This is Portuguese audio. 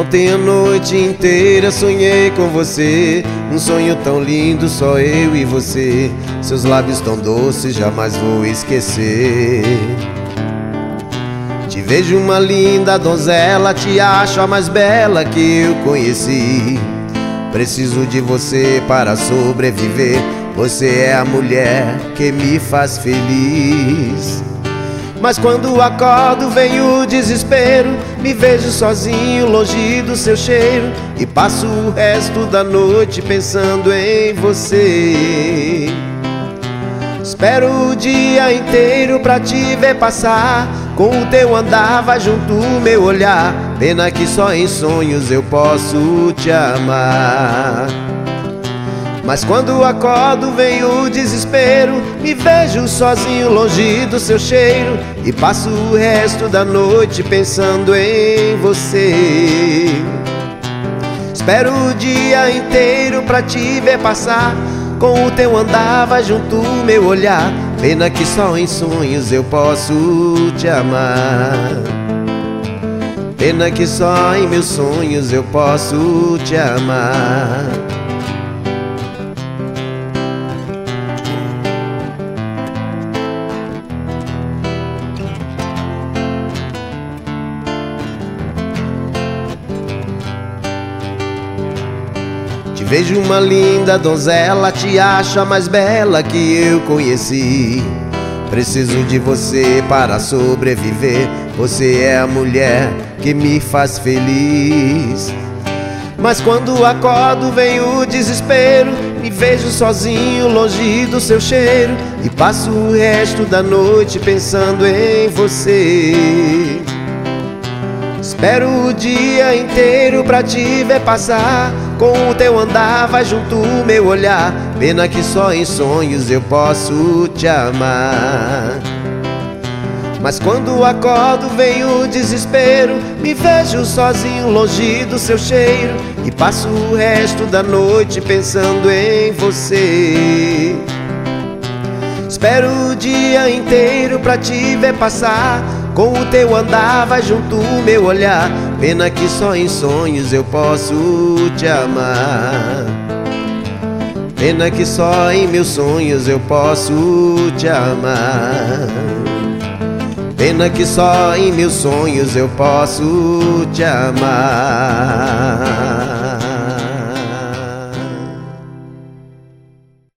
Ontem a noite inteira sonhei com você, um sonho tão lindo, só eu e você. Seus lábios tão doces, jamais vou esquecer. Te vejo uma linda donzela, te acho a mais bela que eu conheci. Preciso de você para sobreviver, você é a mulher que me faz feliz. Mas quando acordo vem o desespero, me vejo sozinho, longe do seu cheiro, e passo o resto da noite pensando em você. Espero o dia inteiro pra te ver passar, com o teu andar vai junto o meu olhar. Pena que só em sonhos eu posso te amar. Mas quando acordo vem o desespero, me vejo sozinho, longe do seu cheiro, e passo o resto da noite pensando em você. Espero o dia inteiro pra te ver passar, com o teu andar vai junto o meu olhar. Pena que só em sonhos eu posso te amar. Pena que só em meus sonhos eu posso te amar. Te vejo uma linda donzela, te acho a mais bela que eu conheci. Preciso de você para sobreviver, você é a mulher que me faz feliz. Mas quando acordo vem o desespero, me vejo sozinho, longe do seu cheiro, e passo o resto da noite pensando em você. Espero o dia inteiro pra te ver passar, com o teu andar vai junto o meu olhar. Pena que só em sonhos eu posso te amar. Mas quando acordo vem o desespero, me vejo sozinho, longe do seu cheiro, e passo o resto da noite pensando em você. Espero o dia inteiro pra te ver passar, com o teu andar vai junto o meu olhar. Pena que só em sonhos eu posso te amar. Pena que só em meus sonhos eu posso te amar. Pena que só em meus sonhos eu posso te amar.